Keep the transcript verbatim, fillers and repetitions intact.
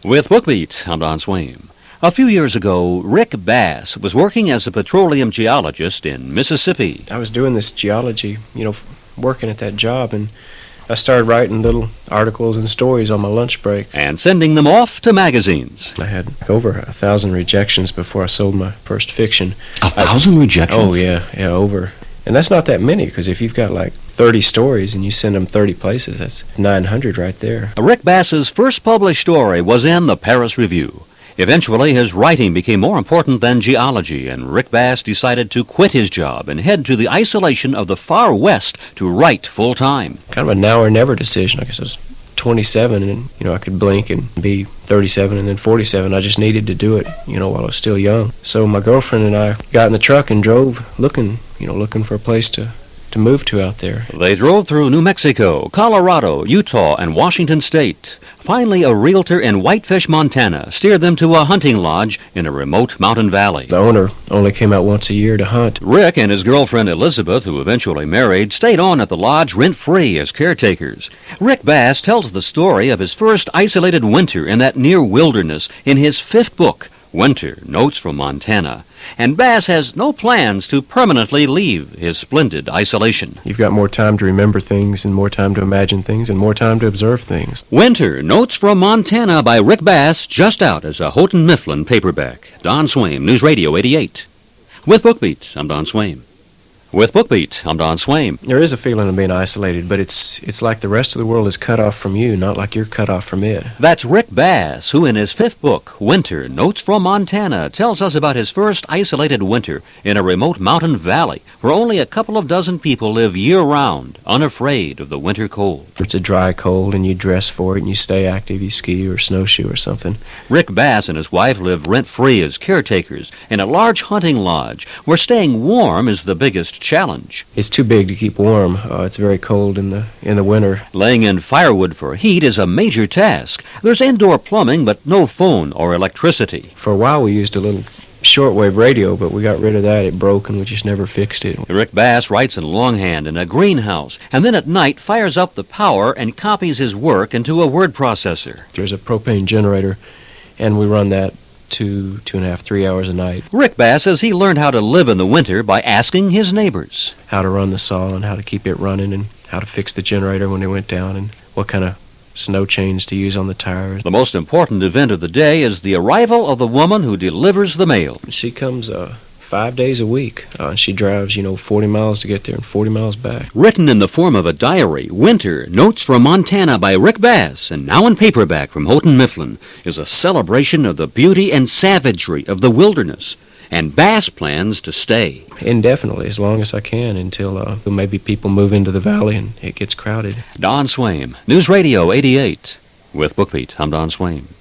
With BookBeat, I'm Don Swaim. A few years ago, Rick Bass was working as a petroleum geologist in Mississippi. I was doing this geology, you know, working at that job, and I started writing little articles and stories on my lunch break. And sending them off to magazines. I had over a thousand rejections before I sold my first fiction. A thousand I, rejections? Oh, yeah, yeah, over. And that's not that many, because if you've got like thirty stories and you send them thirty places, that's nine hundred right there. Rick Bass's first published story was in the Paris Review. Eventually, his writing became more important than geology, and Rick Bass decided to quit his job and head to the isolation of the far west to write full-time. Kind of a now or never decision. I guess I was twenty-seven, and, you know, I could blink and be thirty-seven and then forty-seven. I just needed to do it, you know, while I was still young. So my girlfriend and I got in the truck and drove looking, you know, looking for a place to, to move to out there. They drove through New Mexico, Colorado, Utah, and Washington State. Finally, a realtor in Whitefish, Montana, steered them to a hunting lodge in a remote mountain valley. The owner only came out once a year to hunt. Rick and his girlfriend Elizabeth, who eventually married, stayed on at the lodge rent-free as caretakers. Rick Bass tells the story of his first isolated winter in that near wilderness in his fifth book, Winter, Notes from Montana. And Bass has no plans to permanently leave his splendid isolation. You've got more time to remember things and more time to imagine things and more time to observe things. Winter, Notes from Montana by Rick Bass, just out as a Houghton Mifflin paperback. Don Swaim, News Radio eighty-eight. With BookBeat, I'm Don Swaim. With BookBeat, I'm Don Swaim. There is a feeling of being isolated, but it's it's like the rest of the world is cut off from you, not like you're cut off from it. That's Rick Bass, who in his fifth book, Winter, Notes from Montana, tells us about his first isolated winter in a remote mountain valley where only a couple of dozen people live year-round, unafraid of the winter cold. It's a dry cold, and you dress for it, and you stay active, you ski or snowshoe or something. Rick Bass and his wife live rent-free as caretakers in a large hunting lodge where staying warm is the biggest challenge. It's too big to keep warm. Uh, it's very cold in the in the winter. Laying in firewood for heat is a major task. There's indoor plumbing, but no phone or electricity. For a while we used a little shortwave radio, but we got rid of that. It broke, and we just never fixed it. Rick Bass writes in longhand in a greenhouse, and then at night fires up the power and copies his work into a word processor. There's a propane generator, and we run that two, two and a half, three hours a night. Rick Bass says he learned how to live in the winter by asking his neighbors. How to run the saw and how to keep it running and how to fix the generator when it went down and what kind of snow chains to use on the tires. The most important event of the day is the arrival of the woman who delivers the mail. She comes uh, five days a week. Uh, and she drives, you know, forty miles to get there and forty miles back. Written in the form of a diary, Winter, Notes from Montana by Rick Bass, and now in paperback from Houghton Mifflin, is a celebration of the beauty and savagery of the wilderness. And Bass plans to stay. Indefinitely, as long as I can, until uh, maybe people move into the valley and it gets crowded. Don Swaim, News Radio eighty-eight. With BookBeat, I'm Don Swaim.